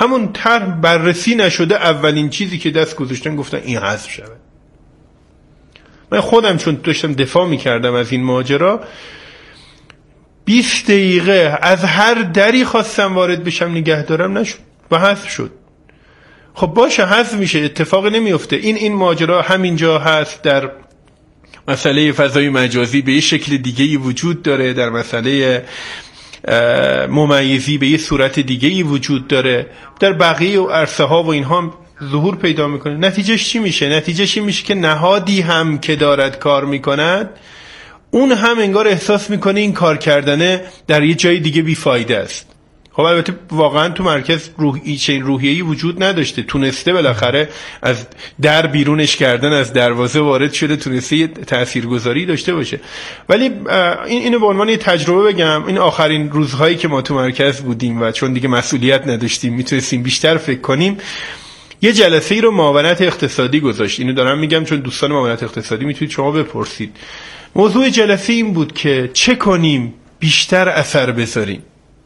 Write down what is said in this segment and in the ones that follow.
همون طرح بررسی نشده، اولین چیزی که دست گذاشتن گفتن این حذف شود. من خودم چون داشتم دفاع میکردم از این ماجرا، 20 دقیقه از هر دری خواستم وارد بشم نگه دارم، نشد و حذف شد. خب باشه حذف میشه، اتفاق نمیفته. این ماجرا همینجا هست، در مسئله فضای مجازی به یه شکل دیگه‌ای وجود داره، در مسئله ممیزی به یه صورت دیگه‌ای وجود داره، در بقیه عرصه ها و اینها ظهور پیدا میکنه. نتیجهش چی میشه؟ نتیجهش این میشه که نهادی هم که دارد کار میکند، اون هم انگار احساس میکنه این کار کردنه در یه جای دیگه بیفایده است. خب البته واقعا تو مرکز روحیه‌ای وجود نداشته، تونسته بالاخره از در بیرونش کردن، از دروازه وارد شده، تونسته یه تاثیرگذاری داشته باشه. ولی اینو به عنوان یه تجربه بگم، این آخرین روزهایی که ما تو مرکز بودیم و چون دیگه مسئولیت نداشتیم میتونستیم بیشتر فکر کنیم، یه جلسه ای رو معاونت اقتصادی گذاشت. اینو دارم میگم چون دوستان معاونت اقتصادی میتونید شما بپرسید. موضوع جلسه این بود که چه کنیم بیشتر اثر بذاریم.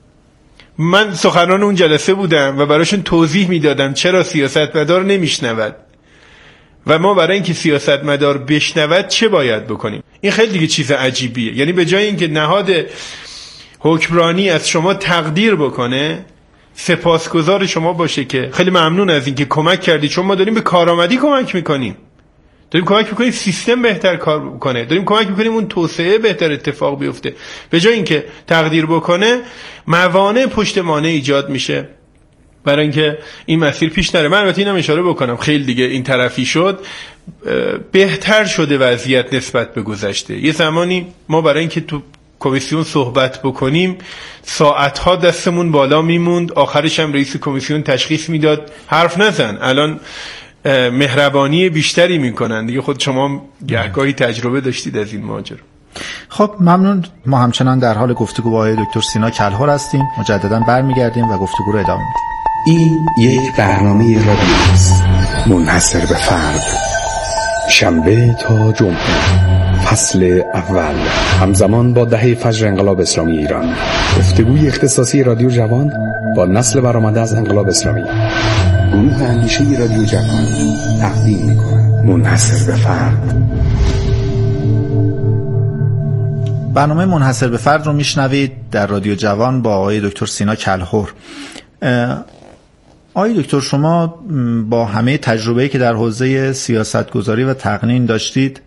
من سخنران اون جلسه بودم و براشون توضیح میدادم چرا سیاستمدار نمیشنود و ما برای اینکه سیاستمدار بشنود چه باید بکنیم. این خیلی دیگه چیز عجیبیه. یعنی به جای اینکه نهاد حکمرانی از شما تقدیر بکنه، سپاسگزار شما باشه که خیلی ممنون از اینکه کمک کردی، چون ما داریم به کارآمدی کمک میکنیم، داریم کمک میکنیم سیستم بهتر کار کنه، داریم کمک میکنیم اون توسعه بهتر اتفاق بیفته. به جای اینکه تقدیر بکنه، موانع پشت مانع ایجاد میشه برای اینکه این مسیر پیش نره. من البته اینم اشاره بکنم، خیلی دیگه این طرفی شد، بهتر شده وضعیت نسبت به گذشته. یه زمانی ما برای اینکه تو کمیسیون صحبت بکنیم ساعتها دستمون بالا میموند، آخرش هم رئیس کمیسیون تشخیص میداد حرف نزن. الان مهربانی بیشتری میکنن دیگه. خود شما گهگاهی تجربه داشتید از این ماجرا. خب ممنون. ما همچنان در حال گفتگو با آقای دکتر سینا کلهر هستیم. مجددا برمیگردیم و گفتگو رو ادامه میدیم. این یک برنامه رادیو است منحصر به فرد، شنبه تا جمعه، فصل اول، همزمان با دهه فجر انقلاب اسلامی ایران. گفتگوی اختصاصی رادیو جوان با نسل برآمده از انقلاب اسلامی. گروه اندیشه رادیو جوان تقدیم می‌کند. منحصر به فرد. برنامه منحصر به فرد رو میشنوید در رادیو جوان با آقای دکتر سینا کلهر. آقای دکتر، شما با همه تجربه‌ای که در حوزه سیاستگذاری و تقنین داشتید،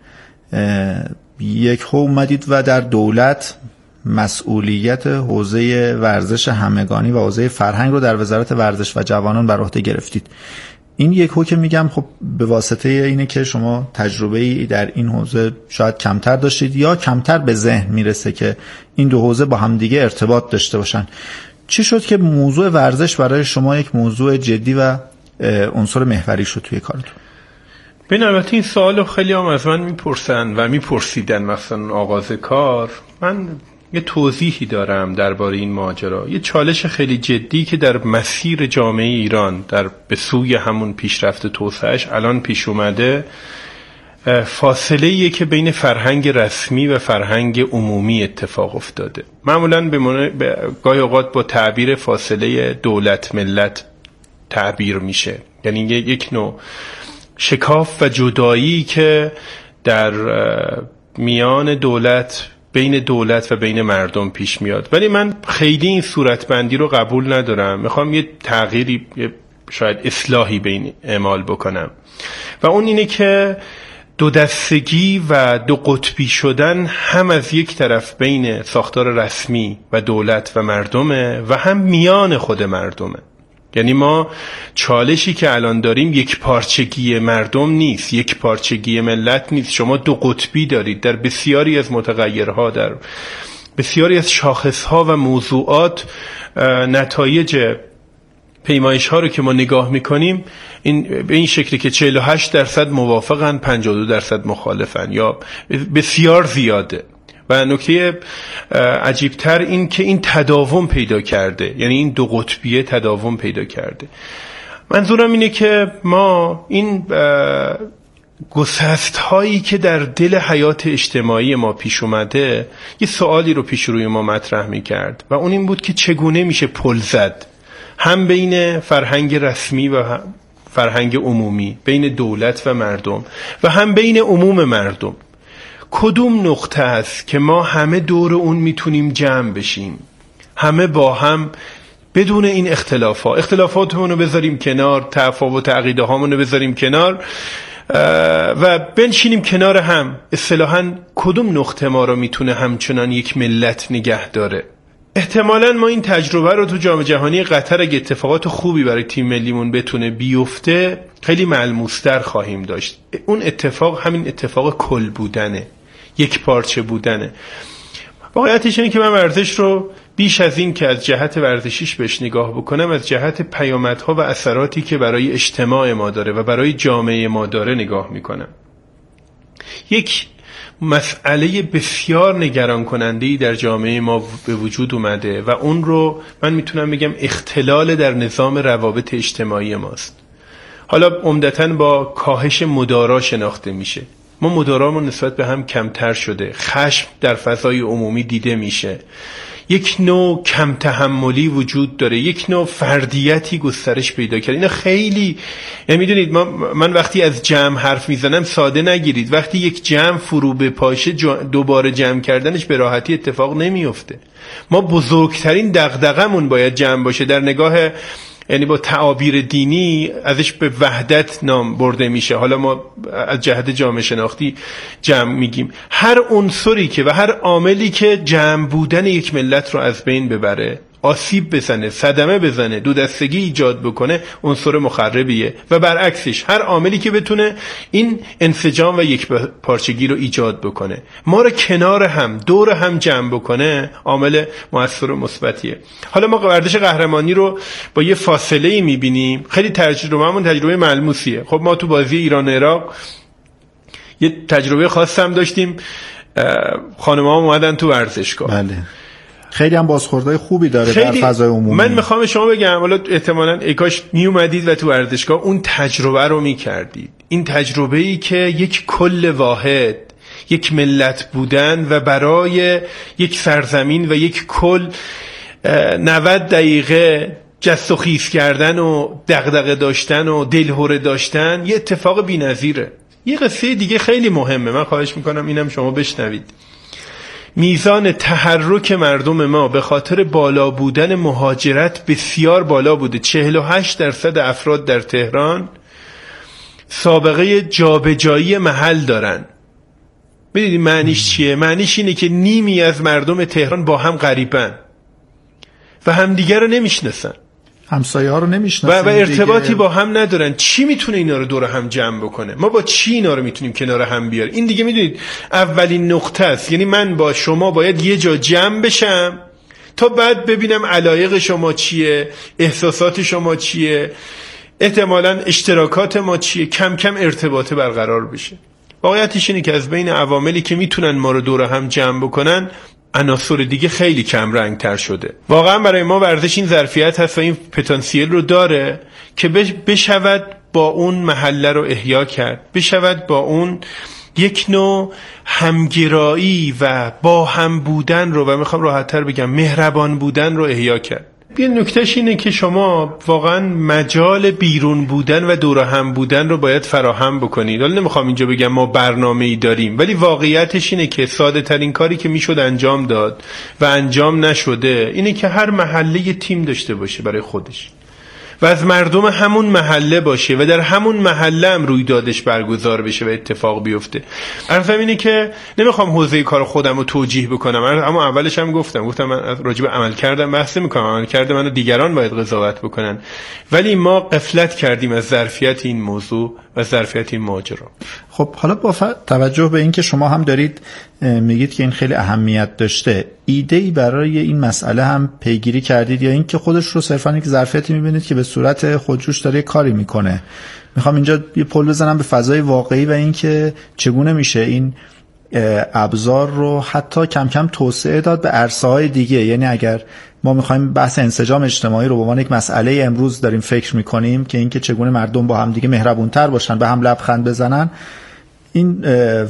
یک اومدید و در دولت مسئولیت حوزه ورزش همگانی و حوزه فرهنگ رو در وزارت ورزش و جوانان بر عهده گرفتید. این یک که میگم خب به واسطه اینه که شما تجربه‌ای در این حوزه شاید کمتر داشتید یا کمتر به ذهن میرسه که این دو حوزه با هم دیگه ارتباط داشته باشن. چی شد که موضوع ورزش برای شما یک موضوع جدی و عنصر محوری شد توی کارتون؟ ببین، البته این سوالو خیلی هم از من میپرسن و میپرسیدن مثلا آغاز کار. من یه توضیحی دارم درباره این ماجرا. یه چالش خیلی جدی که در مسیر جامعه ایران به سوی همون پیشرفت توسعهش الان پیش اومده، فاصله‌ایه که بین فرهنگ رسمی و فرهنگ عمومی اتفاق افتاده. معمولاً به گاهی اوقات با تعبیر فاصله دولت ملت تعبیر میشه، یعنی یک نوع شکاف و جدایی که در میان دولت، بین دولت و بین مردم پیش میاد. ولی من خیلی این صورتبندی رو قبول ندارم. میخوام یه تغییری، شاید اصلاحی بین اعمال بکنم و اون اینه که دو دستگی و دو قطبی شدن هم از یک طرف بین ساختار رسمی و دولت و مردمه و هم میان خود مردمه. یعنی ما چالشی که الان داریم یک پارچگی مردم نیست، یک پارچگی ملت نیست. شما دو قطبی دارید در بسیاری از متغیرها، در بسیاری از شاخصها و موضوعات. نتایج پیمایش ها رو که ما نگاه میکنیم به این شکلی که 48% موافقن، 52% مخالفن یا بسیار زیاده. و نکته عجیبتر این که این تداوم پیدا کرده، یعنی این دو قطبیه تداوم پیدا کرده. منظورم اینه که ما این گسست هایی که در دل حیات اجتماعی ما پیش اومده، یه سوالی رو پیش روی ما مطرح می کرد و اون این بود که چگونه میشه پل زد هم بین فرهنگ رسمی و فرهنگ عمومی، بین دولت و مردم و هم بین عموم مردم. کدوم نقطه است که ما همه دور اون میتونیم جمع بشیم، همه با هم بدون این اختلافاتمون رو بذاریم کنار، تفاوت عقیده هامون رو بذاریم کنار و بنشینیم کنار هم. اصطلاحاً کدوم نقطه ما رو میتونه همچنان یک ملت نگه داره؟ احتمالاً ما این تجربه رو تو جام جهانی قطر اگه اتفاقات خوبی برای تیم ملیمون بتونه بیفته خیلی ملموس‌تر خواهیم داشت. اون اتفاق همین اتفاق کل بودنه، یک پارچه بودنه. واقعیتش اینه که من ورزش رو بیش از این که از جهت ورزشیش بهش نگاه بکنم، از جهت پیامدها و اثراتی که برای اجتماع ما داره و برای جامعه ما داره نگاه میکنم. یک مسئله بسیار نگران کننده‌ای در جامعه ما به وجود اومده و اون رو من میتونم بگم اختلال در نظام روابط اجتماعی ماست. حالا عمدتاً با کاهش مدارا شناخته میشه. ما مدارامون نسبت به هم کمتر شده، خشم در فضای عمومی دیده میشه، یک نوع کم تحملی وجود داره، یک نوع فردیتی گسترش پیدا کرده. اینا خیلی، یعنی میدونید من وقتی از جمع حرف میزنم ساده نگیرید، وقتی یک جمع فرو بپاشه دوباره جمع کردنش به راحتی اتفاق نمیفته. ما بزرگترین دغدغمون باید جمع باشه. در نگاه یعنی با تعابیر دینی ازش به وحدت نام برده میشه. حالا ما از جهت جامعه شناختی جمع میگیم. هر عنصری که و هر عاملی که جمع بودن یک ملت رو از بین ببره، آسیب بزنه، صدمه بزنه، دو دستگی ایجاد بکنه، عنصر مخربیه. و برعکسش هر عاملی که بتونه این انسجام و یک پارچگی رو ایجاد بکنه، ما رو کنار هم، دور هم جمع بکنه، عامل مؤثر و مثبتیه. حالا ما ورزش قهرمانی رو با یه فاصله میبینیم. خیلی تجربه ملموسیه. خب ما تو بازی ایران و عراق یه تجربه خاص هم داشتیم. خانم‌ها اومدن تو ورزشگاه. بله. خیلی هم بازخوردهای خوبی داره در فضای عمومی. من میخوام شما بگم، حالا احتمالاً کاش می اومدید و تو ورزشگاه اون تجربه رو میکردید. این تجربه‌ای که یک کل واحد، یک ملت بودن و برای یک سرزمین و یک کل 90 دقیقه جست و خیز کردن و دغدغه داشتن و دلهره داشتن یه اتفاق بی‌نظیره. یه قصه دیگه خیلی مهمه، من خواهش میکنم اینم شما بشنوید. میزان تحرک مردم ما به خاطر بالا بودن مهاجرت بسیار بالا بوده. 48% افراد در تهران سابقه جابجایی محل دارن. ببینید معنیش چیه؟ معنیش اینه که نیمی از مردم تهران با هم غریبن و همدیگه رو نمیشناسن، همسایه ها رو نمیشناسن و ارتباطی با هم ندارن. چی میتونه اینا رو دور هم جمع بکنه؟ ما با چی اینا رو میتونیم کنار هم بیاریم؟ این دیگه میدونید اولین نقطه است. یعنی من با شما باید یه جا جمع بشم تا بعد ببینم علایق شما چیه، احساسات شما چیه، احتمالاً اشتراکات ما چیه، کم کم ارتباط برقرار بشه. واقعیتش اینه که از بین عواملی که میتونن ما رو دور هم جمع بکنن، عناصر دیگه خیلی کم رنگ تر شده. واقعا برای ما ورزش این ظرفیت هست و این پتانسیل رو داره که بشود با اون محله رو احیا کرد، بشود با اون یک نوع همگرایی و با هم بودن رو، و میخوام راحت‌تر بگم مهربان بودن رو احیا کرد. یه نکتهش اینه که شما واقعا مجال بیرون بودن و دور هم بودن رو باید فراهم بکنید. حالا نمیخوام اینجا بگم ما برنامه‌ای داریم، ولی واقعیتش اینه که ساده ترین کاری که میشد انجام داد و انجام نشده اینه که هر محله یه تیم داشته باشه برای خودش و از مردم همون محله باشه و در همون محله هم رویدادش برگزار بشه و اتفاق بیفته. عرضم اینه که نمیخوام حوزه کار خودم رو توجیه بکنم، اما اولش هم گفتم من راجع به عمل کردم بحث میکنم. عمل کرده منو دیگران باید قضاوت بکنن، ولی ما غفلت کردیم از ظرفیت این موضوع و ظرفیت این ماجرا. خب حالا با توجه به این که شما هم دارید میگید که این خیلی اهمیت داشته، ایده‌ای برای این مسئله هم پیگیری کردید یا این که خودش رو صرفاً یک ظرفیتی میبینید که به صورت خودجوش داره کاری میکنه؟ میخوام اینجا یه پل بزنم به فضای واقعی و این که چگونه میشه این ابزار رو حتی کم کم توسعه داد به عرصه‌های دیگه. یعنی اگر ما میخوایم بحث انسجام اجتماعی رو به عنوان یک مسئله امروز داریم فکر میکنیم که اینکه چگونه مردم با هم دیگه مهربونتر باشن، به هم لبخند بزنن، این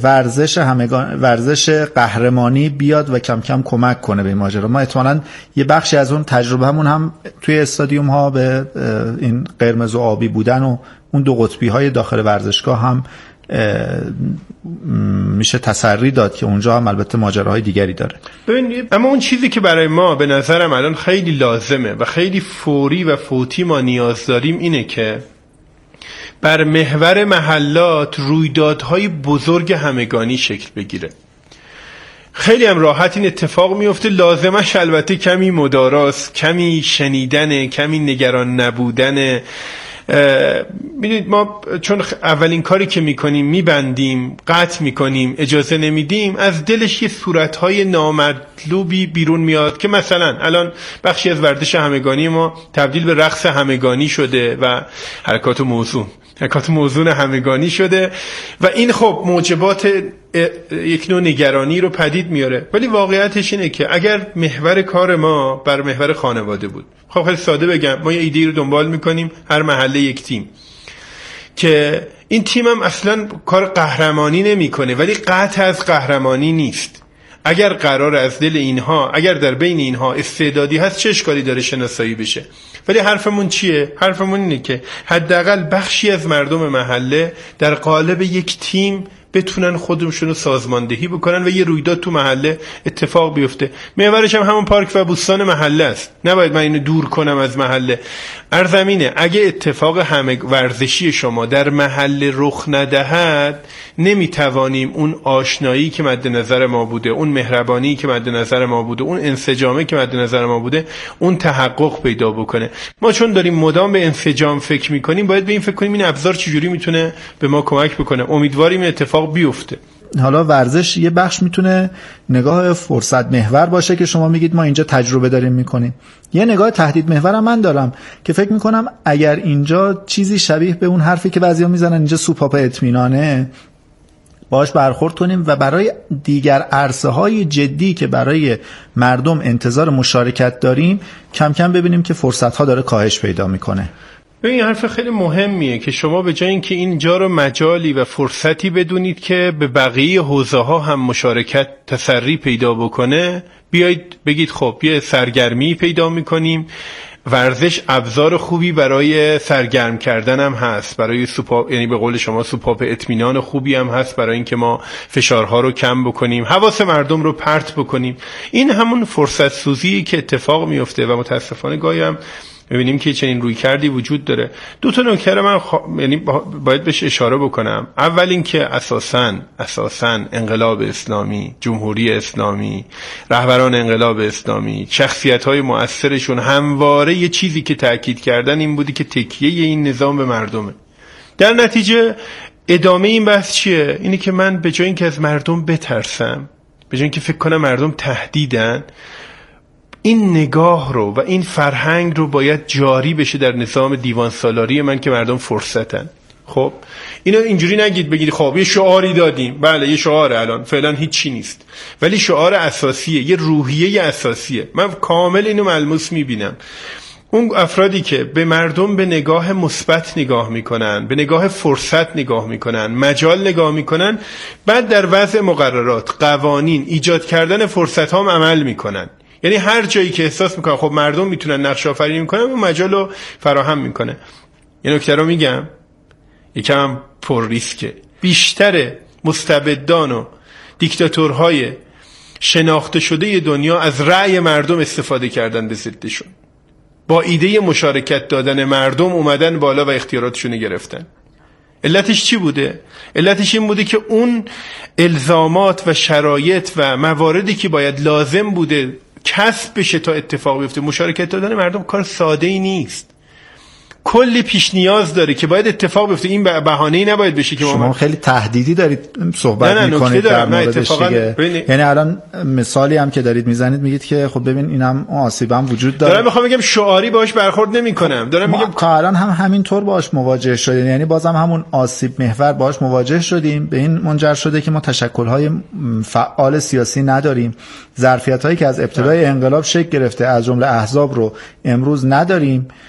ورزش قهرمانی بیاد و کم کم کمک کنه به این ماجرا. ما احتمالاً یه بخشی از اون تجربه همون هم توی استادیوم ها به این قرمز و آبی بودن و اون دو قطبی های داخل ورزشگاه هم میشه تسری داد که اونجا هم البته ماجراهای دیگری داره. ببینید، اما اون چیزی که برای ما به نظرم الان خیلی لازمه و خیلی فوری و فوتی ما نیاز داریم اینه که بر محور محلات رویدادهای بزرگ همگانی شکل بگیره. خیلی هم راحت این اتفاق میفته، لازمش البته کمی مداراست، کمی شنیدنه، کمی نگران نبودنه. میدونید ما چون اولین کاری که میکنیم میبندیم، قطع میکنیم، اجازه نمیدیم، از دلش یه صورتهای نامطلوبی بیرون میاد که مثلا الان بخشی از ورزش همگانی ما تبدیل به رقص همگانی شده و حرکات موزون همگانی شده و این خب موجبات یک نوع نگرانی رو پدید میاره. ولی واقعیتش اینه که اگر محور کار ما بر محور خانواده بود، خب خیلی ساده بگم، ما یه ایده رو دنبال میکنیم، هر محله یک تیم، که این تیم هم اصلا کار قهرمانی نمیکنه ولی قطع از قهرمانی نیست. اگر قرار از دل اینها، اگر در بین اینها استعدادی هست، چه اشکالی داره شناسایی بشه. ولی حرفمون چیه؟ حرفمون اینه که حداقل بخشی از مردم محله در قالب یک تیم بتونن خودشونو سازماندهی بکنن و یه رویداد تو محله اتفاق بیفته. محورش هم همون پارک و بوستان محله است، نباید من اینو دور کنم از محله. ارزمینه اگه اتفاق ورزشی شما در محله رخ ندهد، نمیتوانیم اون آشنایی که مد نظر ما بوده، اون مهربانی که مد نظر ما بوده، اون انسجامی که مد نظر ما بوده، اون تحقق پیدا بکنه. ما چون داریم مدام به انسجام فکر میکنیم، باید به این فکر کنیم این ابزار چجوری میتونه به ما کمک بکنه. امیدواریم اتفاق بیفته. حالا ورزش یه بخش میتونه نگاه فرصت محور باشه که شما میگید ما اینجا تجربه داریم میکنیم. یه نگاه تهدید محور هم من دارم که فکر میکنم اگر اینجا چیزی شبیه به اون حرفی که بعضیا میزنن اینجا سوپاپ اطمینانه، باش برخورد کنیم و برای دیگر عرصه‌های جدی که برای مردم انتظار مشارکت داریم کم کم ببینیم که فرصت‌ها داره کاهش پیدا میکنه. این حرف خیلی مهمیه که شما به جای اینکه اینجا رو مجالی و فرصتی بدونید که به بقیه حوزه‌ها هم مشارکت تسری پیدا بکنه، بیایید بگید خب یه سرگرمی پیدا میکنیم. ورزش ابزار خوبی برای سرگرم کردن هم هست، برای سوپاپ، یعنی به قول شما سوپاپ اطمینان خوبی هم هست برای اینکه ما فشارها رو کم بکنیم، حواس مردم رو پرت بکنیم. این همون فرصت سوزی که اتفاق میفته و متاسفانه گاهی هم ببینیم که چنین روی کردی وجود داره. دو تا نکته من یعنی باید بهش اشاره بکنم. اول این که اساساً انقلاب اسلامی، جمهوری اسلامی، رهبران انقلاب اسلامی، شخصیت‌های مؤثرشون همواره یه چیزی که تاکید کردن این بودی که تکیه این نظام به مردمه. در نتیجه ادامه این بحث چیه؟ اینه که من به جای اینکه از مردم بترسم، به جای اینکه فکر کنم مردم تهدیدن، این نگاه رو و این فرهنگ رو باید جاری بشه در نظام دیوان سالاری من که مردم فرصتن. خب اینو اینجوری نگید بگید خب یه شعاری دادیم، بله یه شعاره، الان فعلا هیچی نیست، ولی شعار اساسیه، یه روحیه اساسیه. من کامل اینو ملموس میبینم. اون افرادی که به مردم به نگاه مثبت نگاه میکنن، به نگاه فرصت نگاه میکنن، مجال نگاه میکنن، بعد در وضع مقررات، قوانین، ایجاد کردن فرصت ها عمل میکنن. یعنی هر جایی که احساس میکنن خب مردم میتونن نقش آفرینی کنن، اون مجال رو فراهم میکنه. یه نکته رو میگم، یکم پر ریسکه. بیشتر مستبدان و دیکتاتورهای شناخته شده دنیا از رأی مردم استفاده کردن به ضدشون. با ایده مشارکت دادن مردم اومدن بالا و اختیاراتشون گرفتن. علتش چی بوده؟ علتش این بوده که اون الزامات و شرایط و مواردی که باید لازم بوده کسب بشه تا اتفاق بیفته. مشارکت دادن مردم کار ساده ای نیست، کلی پیش نیاز داره که باید اتفاق بیفته. این بهانه‌ای نباید بشه که شما خیلی تهدیدی دارید صحبت میکنید در موردش دیگه. یعنی الان مثالی هم که دارید میزنید میگید که خب ببین اینم آسیب هم وجود داره. دارم میخوام بگم شعاری باهاش برخورد نمیکنم، دارم میگم تا الان هم همینطور باهاش مواجه شدیم، یعنی بازم همون آسیب محور باهاش مواجه شدیم. به این منجر شده که ما تشکل‌های فعال سیاسی نداریم، ظرفیت‌هایی که از ابتدای انقلاب شکل گرفته از جمله احزاب رو امروز نداریم.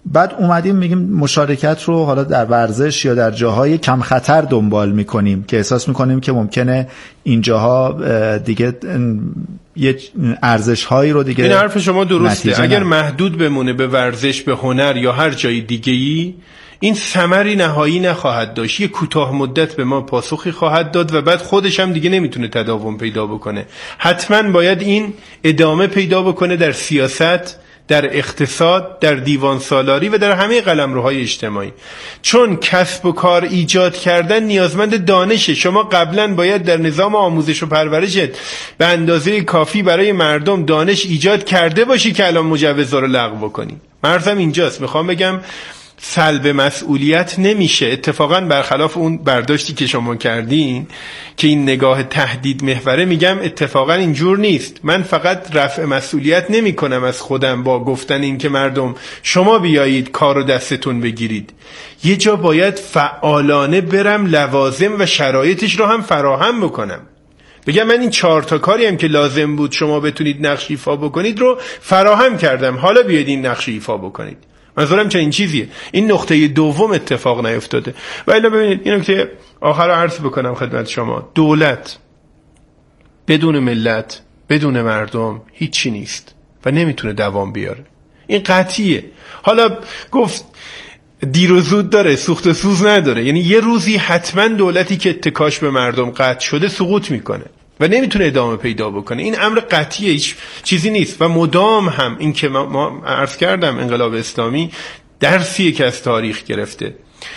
بعد اومدیم میگیم مشارکت رو حالا در ورزش یا در جاهای کم خطر دنبال میکنیم که احساس میکنیم که ممکنه این جاها دیگه یه ارزش هایی رو دیگه. این حرف شما درسته. اگر محدود بمونه به ورزش، به هنر یا هر جای دیگه‌ای، این ثمری نهایی نخواهد داشت. یه کوتاه مدت به ما پاسخی خواهد داد و بعد خودش هم دیگه نمیتونه تداوم پیدا بکنه. حتما باید این ادامه پیدا بکنه در سیاست، در اقتصاد، در دیوان سالاری و در همه قلمروهای اجتماعی. چون کسب و کار ایجاد کردن نیازمند دانشه. شما قبلا باید در نظام آموزش و پرورشت به اندازه کافی برای مردم دانش ایجاد کرده باشی که الان مجوز رو لغو کنی. مرزم اینجاست. میخوام بگم سلب مسئولیت نمیشه. اتفاقا برخلاف اون برداشتی که شما کردین که این نگاه تهدید محوره، میگم اتفاقا اینجور نیست. من فقط رفع مسئولیت نمی کنم از خودم با گفتن این که مردم شما بیایید کارو دستتون بگیرید. یه جا باید فعالانه برم لوازم و شرایطش رو هم فراهم بکنم. بگم من این 4 تا کاری هم که لازم بود شما بتونید نقش ایفا بکنید رو فراهم کردم، حالا بیاید این نقش ایفا بکنید. منظورم چه این چیزیه. این نقطه دوم اتفاق نیفتاده. و الا ببینید این نکته آخر رو عرض بکنم خدمت شما. دولت بدون ملت، بدون مردم هیچی نیست و نمیتونه دوام بیاره. این قطعیه. حالا گفت دیر و زود داره، سوخت و سوز نداره. یعنی یه روزی حتما دولتی که اتکاش به مردم قطع شده سقوط میکنه و نمیتونه ادامه پیدا بکنه. این امر قطعیه، هیچ چیزی نیست. و مدام هم این که ما عرض کردم انقلاب اسلامی درسیه که از تاریخ گرفته،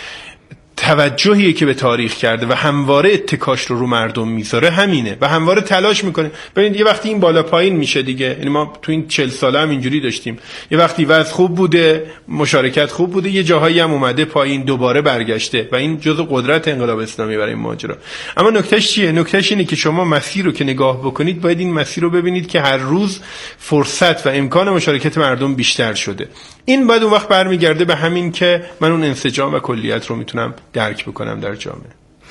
توجهیه که به تاریخ کرده و همواره اتکاش رو مردم میذاره، همینه و همواره تلاش میکنه. ببینید یه وقتی این بالا پایین میشه دیگه. یعنی ما تو این 40 ساله هم اینجوری داشتیم. یه وقتی وضع خوب بوده، مشارکت خوب بوده، یه جاهایی هم اومده پایین، دوباره برگشته و این جزء قدرت انقلاب اسلامی برای این ماجرا. اما نکتهش چیه؟ نکتهش اینه که شما مسیر رو که نگاه بکنید باید این مسیر رو ببینید که هر روز فرصت و امکان مشارکت مردم بیشتر شده. این بعد اون وقت برمیگرده به همین که من اون انسجام و کلیت رو میتونم درک بکنم در جامعه.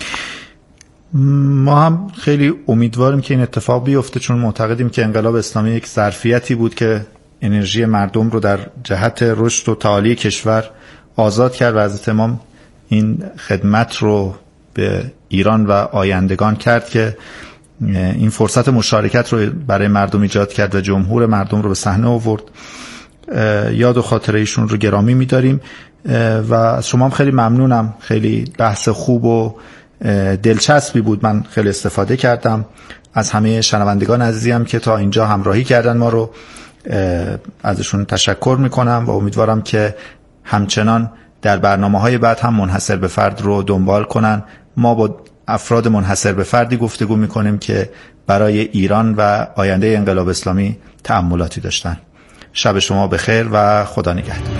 ما هم خیلی امیدواریم که این اتفاق بیفته، چون معتقدیم که انقلاب اسلامی یک ظرفیتی بود که انرژی مردم رو در جهت رشد و تعالی کشور آزاد کرد و حضرت امام این خدمت رو به ایران و آیندگان کرد که این فرصت مشارکت رو برای مردم ایجاد کرد و جمهور مردم رو به صحنه آورد. یاد و خاطره ایشون رو گرامی می‌داریم و از شما هم خیلی ممنونم. خیلی بحث خوب و دلچسبی بود. من خیلی استفاده کردم. از همه شنوندگان عزیزیم که تا اینجا همراهی کردن ما رو ازشون تشکر میکنم و امیدوارم که همچنان در برنامه‌های بعد هم منحصر به فرد رو دنبال کنن. ما با افراد منحصر به فردی گفتگو میکنیم که برای ایران و آینده انقلاب اسلامی تأملاتی داشتن. شب شما بخیر و خدا نگهدار.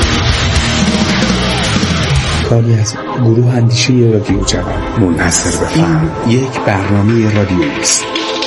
کاری از گروه اندیشه رادیو جوان منحصر به فرد. یک برنامه رادیویی است.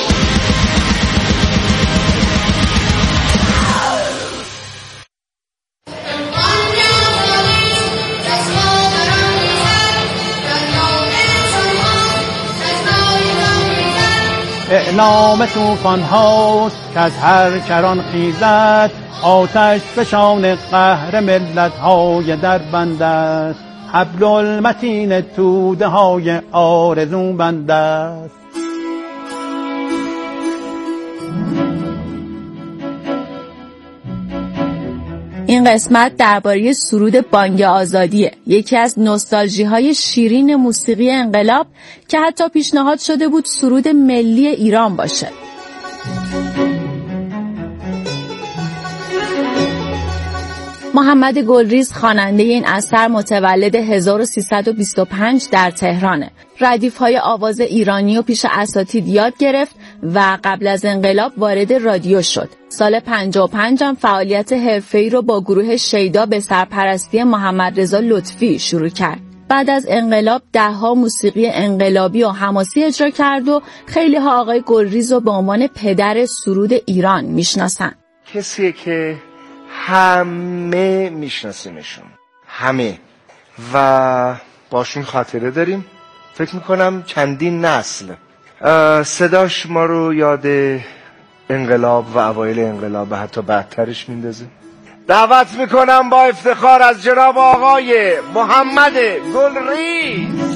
اعلام طوفان هاست که از هر کران خیزد، آتش فشان قهر ملت های در بند است، حبل المتین توده های آرزو بند است. این قسمت درباره سرود بانگ آزادیه، یکی از نوستالژی‌های شیرین موسیقی انقلاب که حتی پیشنهاد شده بود سرود ملی ایران باشه. محمد گلریز خواننده این اثر متولد 1325 در تهرانه. ردیف‌های آواز ایرانی و پیش اساتید یاد گرفت و قبل از انقلاب وارد رادیو شد. سال 55 هم فعالیت حرفه‌ای رو با گروه شیدا به سرپرستی محمد رضا لطفی شروع کرد. بعد از انقلاب ده‌ها موسیقی انقلابی و حماسی اجرا کرد و خیلی‌ها آقای گلریز رو به عنوان پدر سرود ایران میشناسن. کسیه که همه میشناسیمشون، همه، و باشون خاطره داریم. فکر میکنم چندین نسل صداش ما رو یاد انقلاب و اوایل انقلاب و حتی بعدترش میندازه. دعوت میکنم با افتخار از جناب آقای محمد گلریز.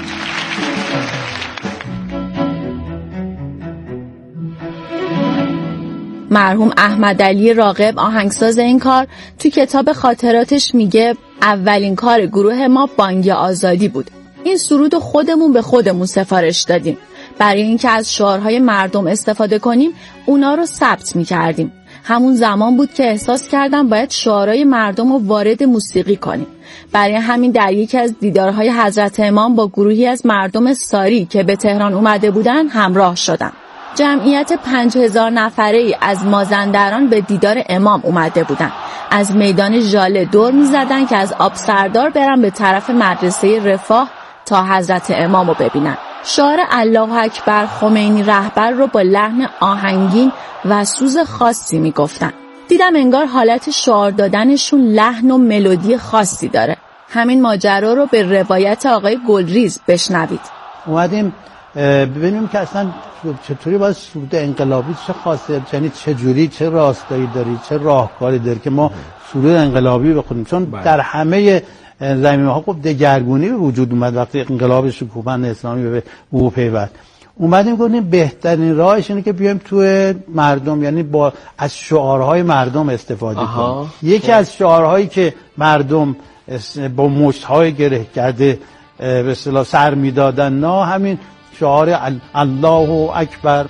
مرحوم احمد علی راغب آهنگساز این کار تو کتاب خاطراتش میگه اولین کار گروه ما بانگ آزادی بود. این سرود خودمون به خودمون سفارش دادیم. برای اینکه از شعارهای مردم استفاده کنیم اونا رو ثبت میکردیم. همون زمان بود که احساس کردم باید شعارهای مردم رو وارد موسیقی کنیم. برای همین در یکی از دیدارهای حضرت امام با گروهی از مردم ساری که به تهران اومده بودن همراه شدم. جمعیت 5000 نفره‌ای از مازندران به دیدار امام اومده بودن. از میدان ژاله دور می‌زدن که از آب سردار برن به طرف مدرسه رفاه تا حضرت امام رو ببینن. شعار الله اکبر خمینی رهبر رو با لحن آهنگین و سوز خاصی میگفتن. دیدم انگار حالت شعار دادنشون لحن و ملودی خاصی داره. همین ماجرا رو به روایت آقای گلریز بشنوید. اومدیم ببینیم که اصلا چطوری باید سرود انقلابی چه خاصه، یعنی چه جوری، چه راستایی داری، چه راهکاری داری که ما سرود انقلابی بخونیم. چون در همه زمینه‌ها خب دگرگونی به وجود اومد وقتی انقلاب شکوفند اسلامی به او پیوست. اومدیم گفتیم بهترین راهش اینه که بیایم تو مردم، یعنی با از شعارهای مردم استفاده کنیم. یکی از شعارهایی که مردم با مشت‌های گره کرده به اصطلاح سر میدادن نه همین شعار الله اکبر.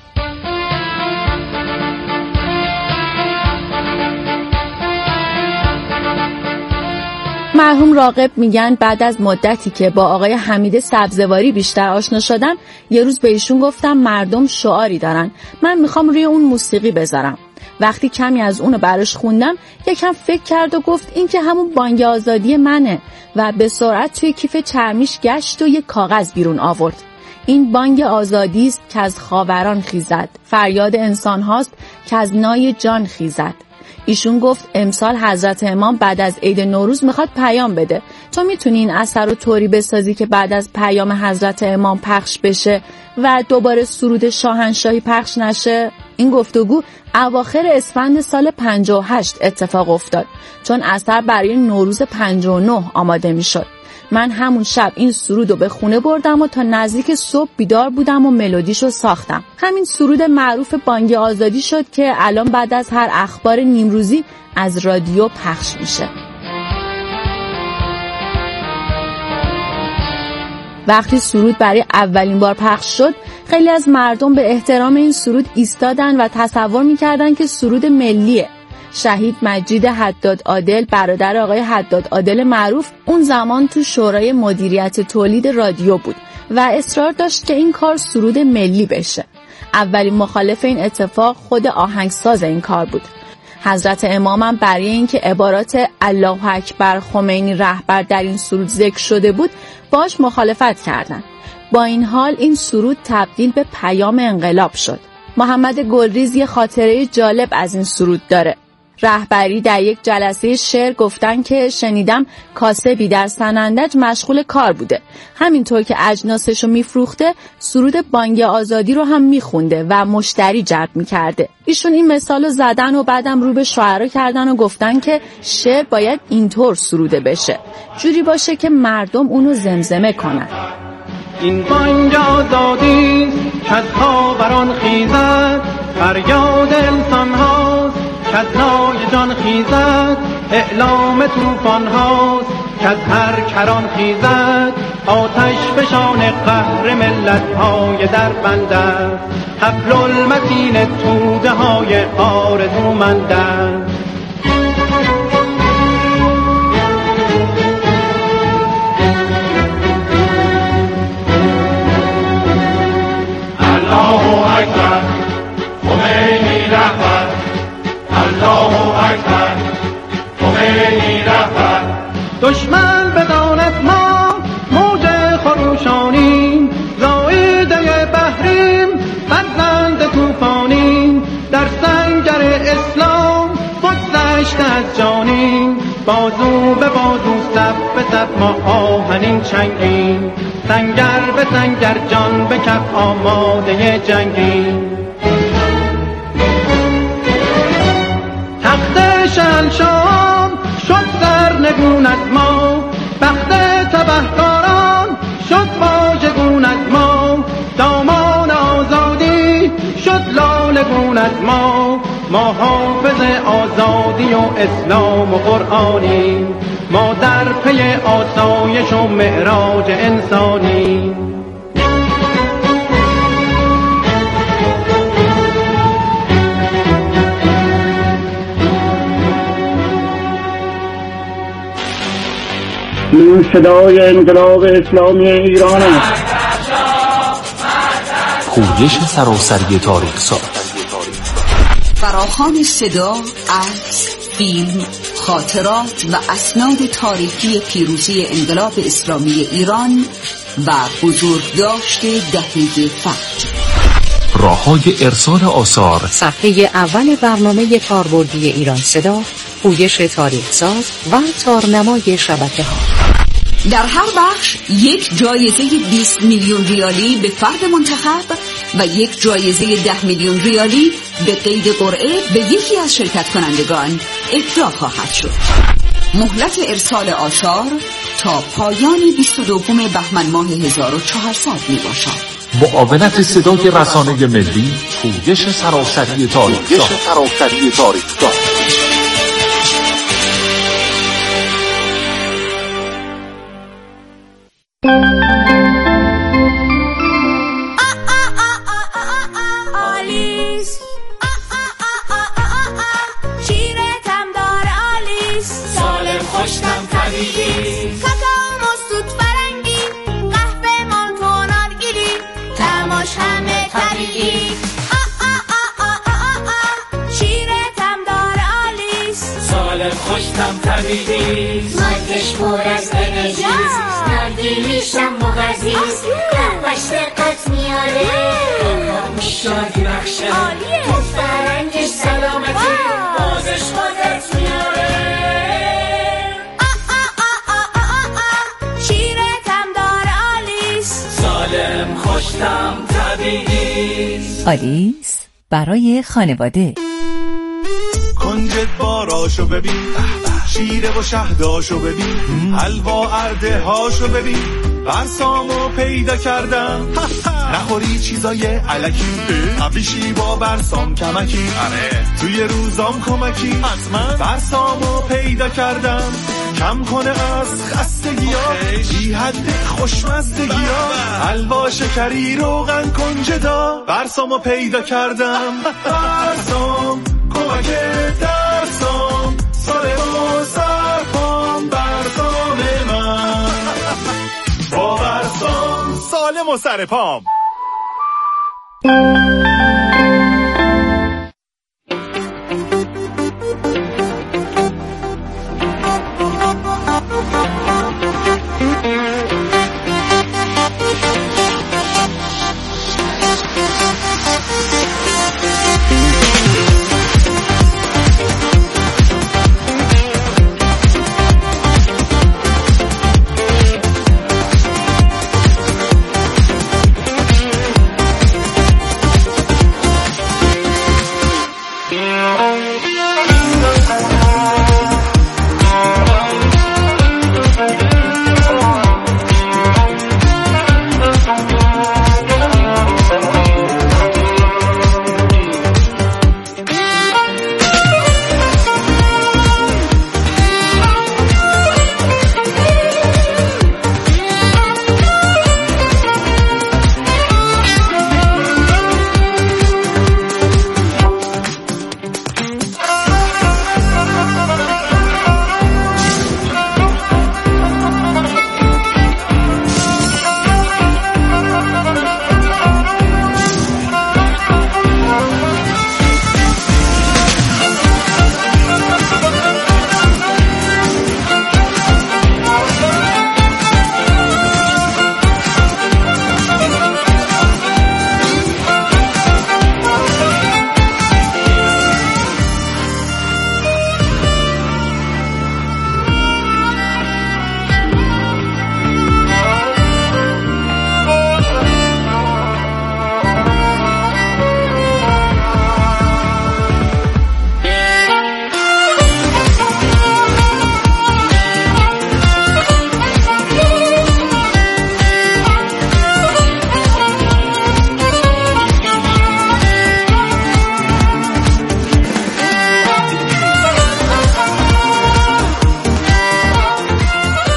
مرحوم راغب میگن بعد از مدتی که با آقای حمید سبزواری بیشتر آشنا شدم یه روز به ایشون گفتم مردم شعاری دارن، من میخوام روی اون موسیقی بذارم. وقتی کمی از اونو براش خوندم یکم فکر کرد و گفت این که همون بانگ آزادی منه و به سرعت توی کیف چرمیش گشت و یک کاغذ بیرون آورد. این بانگ آزادی است که از خاوران خیزد، فریاد انسان هاست که از نای جان خیزد. ایشون گفت امسال حضرت امام بعد از عید نوروز میخواد پیام بده. تو میتونی این اثر رو طوری بسازی که بعد از پیام حضرت امام پخش بشه و دوباره سرود شاهنشاهی پخش نشه؟ این گفتگو اواخر اسفند سال 58 اتفاق افتاد چون اثر برای نوروز 59 آماده میشد. من همون شب این سرود رو به خونه بردم و تا نزدیک صبح بیدار بودم و ملودیشو ساختم. همین سرود معروف بانگ آزادی شد که الان بعد از هر اخبار نیمروزی از رادیو پخش میشه. وقتی سرود برای اولین بار پخش شد خیلی از مردم به احترام این سرود ایستادن و تصور میکردن که سرود ملیه. شهید مجید حداد عادل برادر آقای حداد عادل معروف اون زمان تو شورای مدیریت تولید رادیو بود و اصرار داشت که این کار سرود ملی بشه. اولین مخالف این اتفاق خود آهنگساز این کار بود. حضرت امامم برای اینکه عبارات الله اکبر خمینی رهبر در این سرود ذکر شده بود باش مخالفت کردند. با این حال این سرود تبدیل به پیام انقلاب شد. محمد گلریز یه خاطره جالب از این سرود داره. رهبری در یک جلسه شعر گفتن که شنیدم کاسبی در سنندج مشغول کار بوده، همینطور که اجناسشو میفروخته سرود بانگ آزادی رو هم میخونده و مشتری جلب میکرده. ایشون این مثالو زدن و بعدم رو به شاعرها کردن و گفتن که شعر باید اینطور سروده بشه، جوری باشه که مردم اونو زمزمه کنن. این بانگ آزادی که از خاوران خیزد، فریاد انسان هاست که از نای جان خیزد، اعلام توفان هاست که از هر کران خیزد، آتش فشان قهر ملت های در بند است، حبل المتین توده های آرزومند است. الله اکبر خمینی رهبر، الله اکبر خمینی رهبر. دشمن بداند ما موج خروشانیم، زائیده بحریم فرزند طوفانیم، در سنگر اسلام بگذشته از جانیم، بازو به بازو صف به صف ما آهنین چنگیم، سنگر به سنگر جان به کف آماده جنگیم. تخت شلشام شد سرنگون از ما، بخت تبهکاران شد واژگون از ما، دامان آزادی شد لالگون از ما. ما حافظ آزادی و اسلام و قرآنی، ما در پی آسایش و معراج انسانی. این صدای انقلاب اسلامی ایران است. پویش سراسری تاریخ ساز، فراخوان صدا، عکس، فیلم، خاطرات و اسناد تاریخی پیروزی انقلاب اسلامی ایران و بزرگداشت دهه فجر. راه‌های ارسال آثار، صفحه اول برنامه کاربردی ایران صدا، پویش تاریخ ساز و تارنمای شبکه‌ها. در هر بخش یک جایزه 20 میلیون ریالی به فرد منتخب و یک جایزه 10 میلیون ریالی به قید قرعه به یکی از شرکت کنندگان اهدا خواهد شد. مهلت ارسال آثار تا پایان 22 بهمن ماه 1400 می باشد. معاونت صدای رسانه ملی، پویش سراسری تاریخ ساز. آلیس شیرتم دار آلیس، سالم خوشتم طبیعی، کاکائو مستود فرنگی، قهوه مانتو نارگیلی، تماش همه طبیعی. شیرتم دار آلیس، سالم خوشتم طبیعی، مادش پر از انرژی، نارگیلیشم مغزیز، قهوهش دقت میاره، شادی بخشه، تو فرنگش سلامتی، بازش بازت میاره. شیرتم دار آلیس، سالم خوشتم طبیعی. آلیس برای خانواده. کنجد باراشو ببین، شیره و شهداشو ببین، حلوا ارده هاشو ببین، برسامو پیدا کردم. نخوری چیزای علکی، همیشی با برسام کمکی، توی روزام کمکی، حتما برسامو پیدا کردم. کم کنه از خستگی‌ها، بی حد خوشمزدگی‌ها، حلوا شکری روغن کنجدا، برسامو پیدا کردم. برسام کمک درسام، سالم و سرپام، برسام من با برسام سالم و سرپام.